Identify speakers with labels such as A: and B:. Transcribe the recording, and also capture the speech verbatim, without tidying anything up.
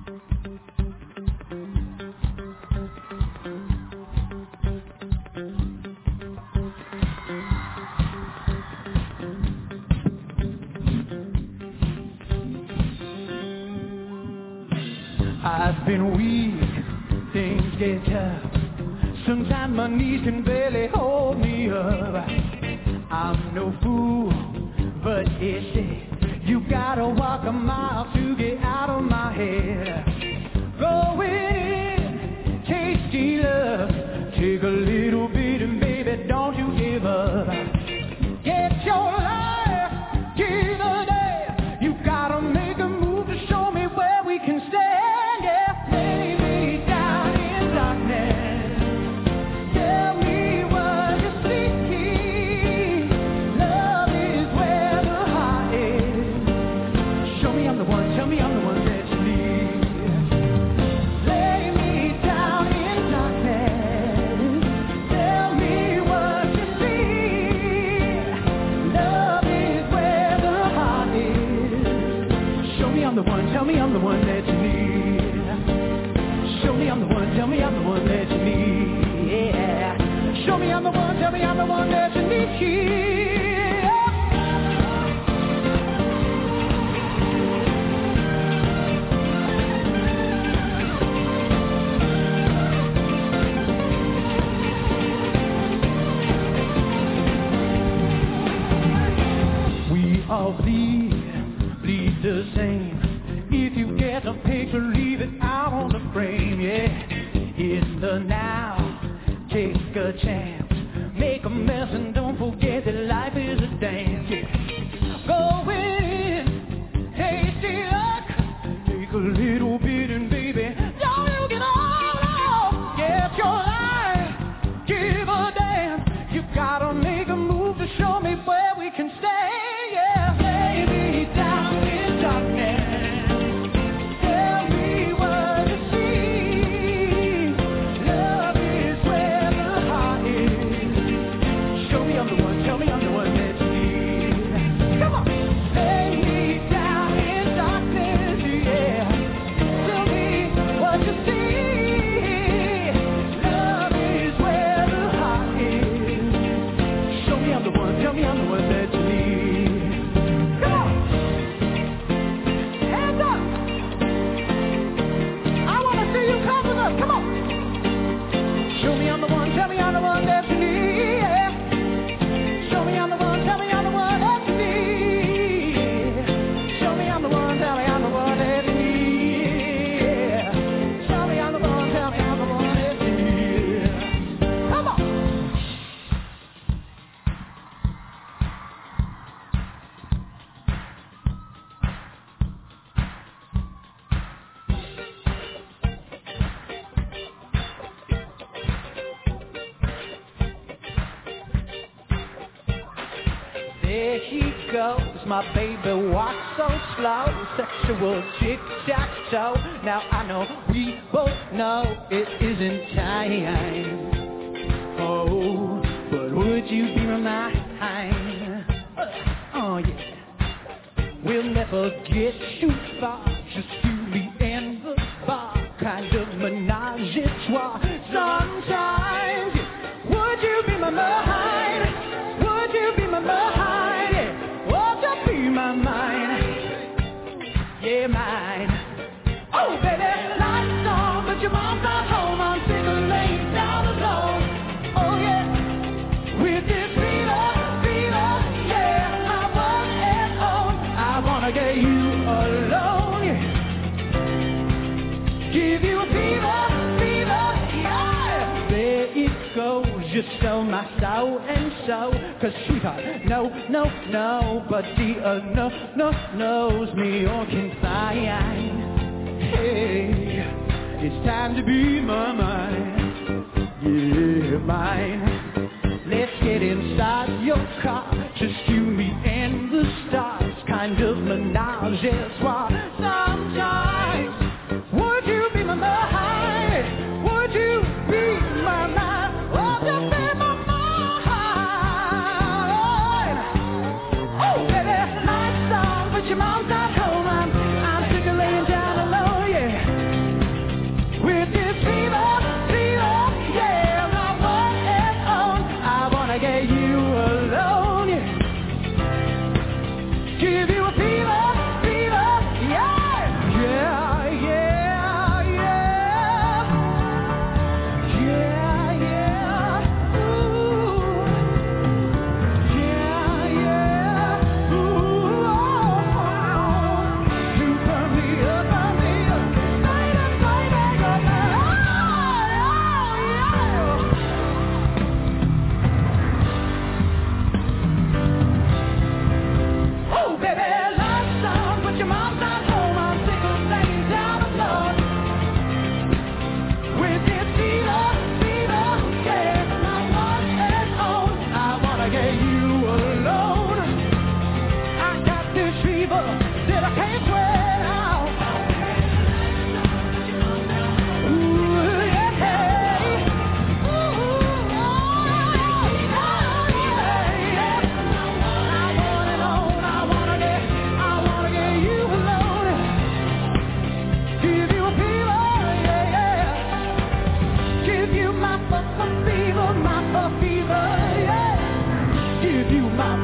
A: I've been weak, things get tough. Sometimes my knees can barely hold me up. I'm no fool, but it said you gotta walk a mile to get out of my head. Going in, tasty love, take a little bit and baby, don't you give up. Get your life, give a day. You gotta make a move to show me where we can stand. Tell me I'm the one that you need. Show me I'm the one, tell me I'm the one that you need. Yeah. Show me I'm the one, tell me I'm the one that you need. We all bleed, bleed the same. If you get a picture, leave it out on the frame, yeah. In the now, take a chance. Make a mess and don't forget that life is a dance, yeah. Go in, tasty luck. Take a little bit and baby, don't you get all off. Get your life, give a damn. You gotta make a move to show me where we can stay, yeah. Lay me down in darkness. There she goes, my baby walks so slow, sexual tic-tac-toe. Now I know, we both know it isn't time. Oh, but would you be mine? Oh yeah, we'll never get too far, just you, me, and the bar, kind of menage a trois. Sometimes, would you be my mind? Would you be my mind? My mind, yeah, mine. Oh, baby, lights on, but your mom's not home. I'm sick of laying down alone. Oh, yeah, with this fever, fever, yeah, my one and all. I wanna get you alone, yeah. Give you a fever, fever, yeah. There it goes, just so my soul and soul. Cause sweetheart, no, no, nobody uh, no, no, knows me or can find. Hey, it's time to be my mind, yeah, mine. Let's get inside your car, just you, me, and the stars, kind of menage a trois. Sometimes, would you be my mind? Would you be my mind? Oh, just be my your mom's not home, I'm, I'm sick of laying down alone, yeah. fever, yeah. Give you my